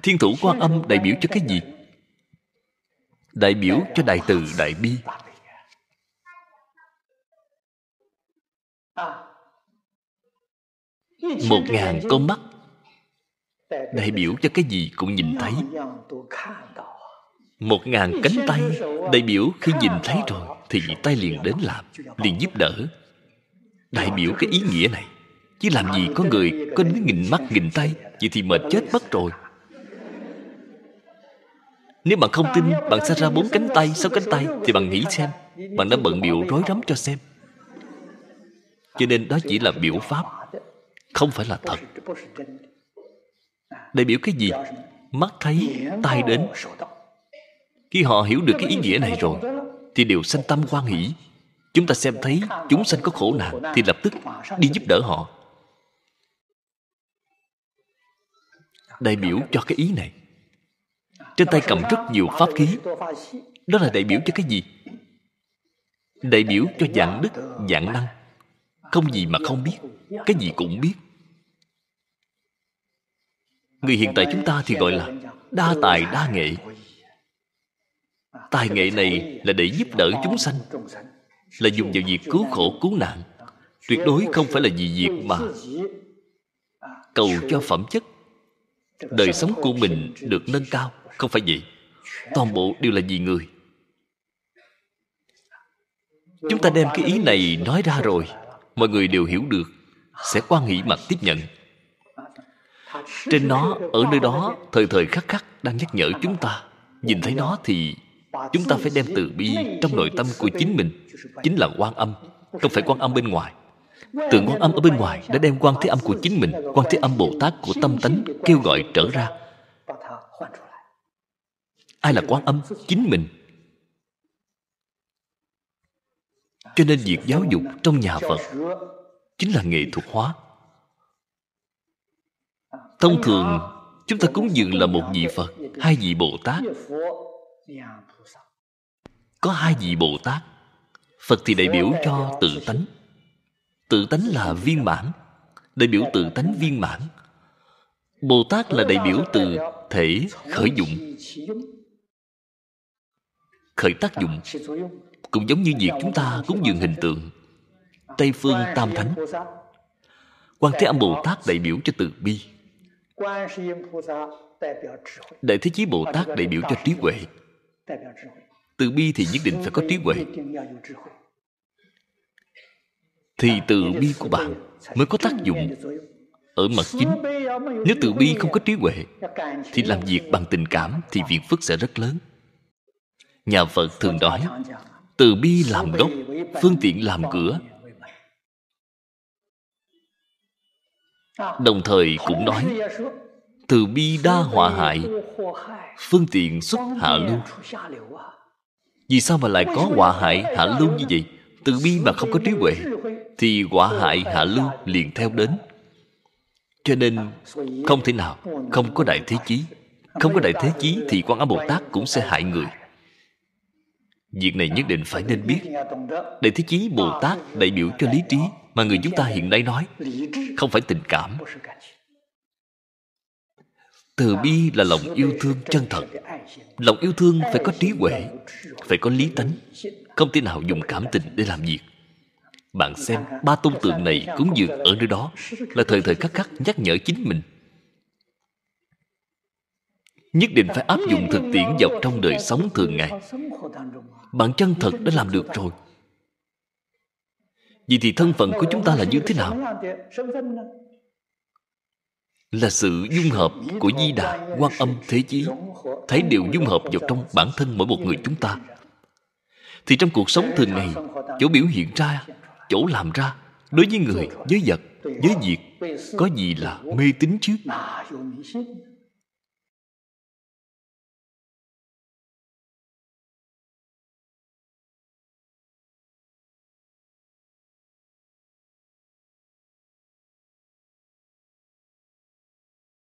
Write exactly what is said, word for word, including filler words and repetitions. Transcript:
Thiên thủ Quan Âm đại biểu cho cái gì? Đại biểu cho đại từ đại bi. Một ngàn con mắt đại biểu cho cái gì cũng nhìn thấy. Một ngàn cánh tay đại biểu khi nhìn thấy rồi thì tay liền đến làm, liền giúp đỡ. Đại biểu cái ý nghĩa này. Chứ làm gì có người có đến nghìn mắt nghìn tay, vậy thì mệt chết mất rồi. Nếu bạn không tin, bạn sinh ra bốn cánh tay, sáu cánh tay, thì bạn nghĩ xem, bạn đã bận bịu rối rắm cho xem. Cho nên đó chỉ là biểu pháp, không phải là thật. Đại biểu cái gì? Mắt thấy, tai đến. Khi họ hiểu được cái ý nghĩa này rồi thì đều sanh tâm hoan hỷ. Chúng ta xem thấy chúng sanh có khổ nạn thì lập tức đi giúp đỡ họ. Đại biểu cho cái ý này. Trên tay cầm rất nhiều pháp khí. Đó là đại biểu cho cái gì? Đại biểu cho dạng đức, dạng năng. Không gì mà không biết, cái gì cũng biết. Người hiện tại chúng ta thì gọi là đa tài đa nghệ. Tài nghệ này là để giúp đỡ chúng sanh, là dùng vào việc cứu khổ cứu nạn. Tuyệt đối không phải là vì việc mà cầu cho phẩm chất đời sống của mình được nâng cao. Không phải vậy. Toàn bộ đều là vì người. Chúng ta đem cái ý này nói ra rồi, mọi người đều hiểu được, sẽ hoan hỷ mà tiếp nhận. Trên nó, ở nơi đó, thời thời khắc khắc đang nhắc nhở chúng ta. Nhìn thấy nó thì chúng ta phải đem từ bi trong nội tâm của chính mình, chính là Quan Âm, không phải Quan Âm bên ngoài. Tượng Quan Âm ở bên ngoài đã đem Quan Thế Âm của chính mình, Quan Thế Âm Bồ Tát của tâm tánh kêu gọi trở ra. Ai là Quan Âm? Chính mình. Cho nên việc giáo dục trong nhà Phật chính là nghệ thuật hóa. Thông thường chúng ta cúng dường là một vị Phật, hai vị Bồ Tát. Có hai vị Bồ Tát. Phật thì đại biểu cho tự tánh. Tự tánh là viên mãn, đại biểu tự tánh viên mãn. Bồ Tát là đại biểu từ thể khởi dụng, khởi tác dụng. Cũng giống như việc chúng ta cúng dường hình tượng. Tây phương Tam Thánh, Quan Thế Âm Bồ Tát đại biểu cho từ bi, Đại Thế Chí Bồ Tát đại biểu cho trí huệ. Từ bi thì nhất định phải có trí huệ, thì từ bi của bạn mới có tác dụng ở mặt chính. Nếu từ bi không có trí huệ thì làm việc bằng tình cảm thì phiền phức sẽ rất lớn. Nhà Phật thường nói từ bi làm gốc, phương tiện làm cửa. Đồng thời cũng nói từ bi đa họa hại, phương tiện xuất hạ lưu. Vì sao mà lại có họa hại hạ lưu như vậy? Từ bi mà không có trí huệ thì họa hại hạ lưu liền theo đến. Cho nên không thể nào không có đại thế chí. Không có đại thế chí thì Quan Âm Bồ Tát cũng sẽ hại người. Việc này nhất định phải nên biết. Đại Thế Chí Bồ Tát đại biểu cho lý trí, mà người chúng ta hiện nay nói không phải tình cảm. Từ bi là lòng yêu thương chân thật. Lòng yêu thương phải có trí huệ, phải có lý tánh, không thể nào dùng cảm tình để làm việc. Bạn xem ba tôn tượng này cúng dường ở nơi đó là thời thời khắc khắc nhắc nhở chính mình. Nhất định phải áp dụng thực tiễn vào trong đời sống thường ngày. Bạn chân thật đã làm được rồi. Vậy thì thân phận của chúng ta là như thế nào? Là sự dung hợp của Di Đà, Quan Âm, Thế Chí. Thấy đều dung hợp vào trong bản thân mỗi một người chúng ta. Thì trong cuộc sống thường ngày, chỗ biểu hiện ra, chỗ làm ra, đối với người, với vật, với việc, có gì là mê tín chứ?